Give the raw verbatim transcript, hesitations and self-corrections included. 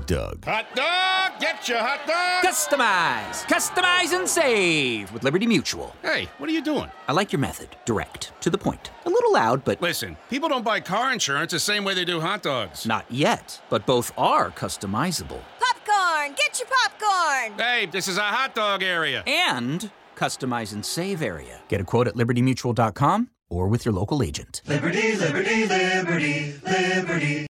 Hot Dog. Hot dog! Get your hot dog! Customize! Customize and save with Liberty Mutual. Hey, what are you doing? I like your method. Direct. To the point. A little loud, but... Listen, people don't buy car insurance the same way they do hot dogs. Not yet, but both are customizable. Popcorn! Get your popcorn! Hey, this is a hot dog area. And customize and save area. Get a quote at liberty mutual dot com or with your local agent. Liberty, liberty, liberty, liberty.